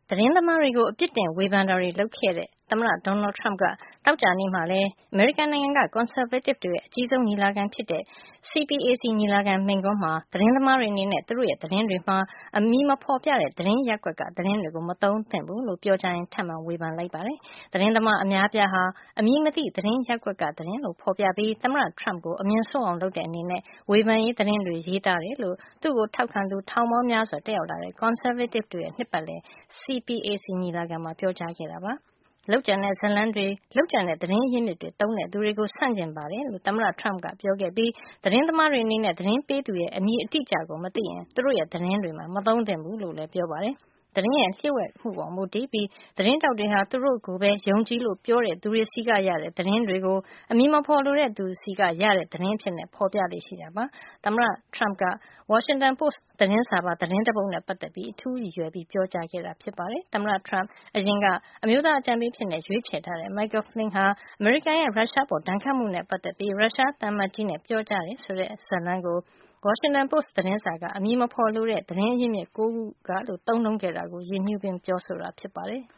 သတင်းသမားတွေကိုအပြစ်တင်ဝေဖန်တာတွေလုပ်ခဲ့တဲ့သမ္မတ Donald Trump ကသောကြာနေ့မှာလည်းအမေရိကန်နိုင်ငံကကွန်ဆာဗေးတစ်တွေရဲ့အကြီးဆုံးညီလာခံဖြစ်တဲ့ CPAC ညီလာခံမိန့်ခွန်းမှာသတင်းသမားတွေအနေနဲ့သူတို့ရဲ့သတင်းတွေမှာအမည်မဖေါ်ပြတဲ့သတင်းရပ်ကွက်ကသတင်းတွေကိုမသုံးသင့်ဘူးလို့ပြောကြားရင်းထပ်မံဝေဖန်လိုက်ပါတယ်။ သတင်းသမားအများအပြားဟာအမည်မသိသတင်းရပ်ကွက်ကသတင်းလို့ဖေါ်ပြပြီးသမ္မတ Trump ကိုအမြင်ဆိုးအောင်လုပ်တဲ့အနေနဲ့ဝေဖန်ရေးသတင်းတွေရေးသားတယ်လို့သူ့ကိုထောက်ခံသူထောင်ပေါင်းများစွာတက်ရောက်လာတဲ့ကွန်ဆာဗေးတစ်တွေရဲ့နှစ်ပတ်လည် CPAC ညီလာခံမှာပြောကြားခဲ့တာပါ။လုပ်ကြံတဲ့ဇာတ်လမ်းတွေလုပ်ကြံတဲ့သတင်းရင်းမြစ်တွေသုံးတဲ့သူတွေကိုဆန့်ကျင်ပါတယ်လို့သမ္မတ Trump ကပြောခဲ့ပြီးသတင်းသမားတွေအနေနဲ့သတင်းပေးသူရဲ့အမည်အတိအကျကိုမသိရင်သူတို့ရဲ့သတင်းတွေမှာမသုံးသင့်ဘူးလို့လည်းပြောပါတယ်။သတင်းရဲ့လျှို့ဝှက်မှုပေါ်မူတည်ပြီးသတင်းထောက်တွေဟာသူတို့ကိုပဲယုံကြည်လို့ပြောတဲ့သူတွေဆီကရတဲ့သတင်းတွေကိုအမည်မဖေါ်လိုတဲ့သူဆီကရတဲ့သတင်းအဖြစ်ဖေါ်ပြလေ့ရှိတာပါ။သမ္မတ Trump က Washington Post သတင်းစာပါသတင်းတပုဒ်နဲ့ပတ်သက်ပြီးအထူးရည်ရွယ်ပြောကြားခဲ့တာဖြစ်ပါတယ်။သမ္မတ Trump အရင်ကအမျိုးသားအကြံပေးအဖြစ်ရွေးချယ်ထားတဲ့ Michael Flynn ဟာအမေရိကန်ရဲ့ရုရှားအပေါ်ဒဏ်ခတ်မှုနဲ့ပတ်သက်ပြီးရုရှားသံအမတ်ကြီးနဲ့ပြောကြားတယ်ဆိုတဲ့ဇာတ်လမ်းကို Washington Post သတင်းစာကအမည်မဖေါ်လိုတဲ့သတင်းရင်းမြစ်9ခုကလို့သုံးနှုန်းခဲ့တာကိုရည်ညွှန်းပြောဆိုတာဖြစ်ပါတယ်။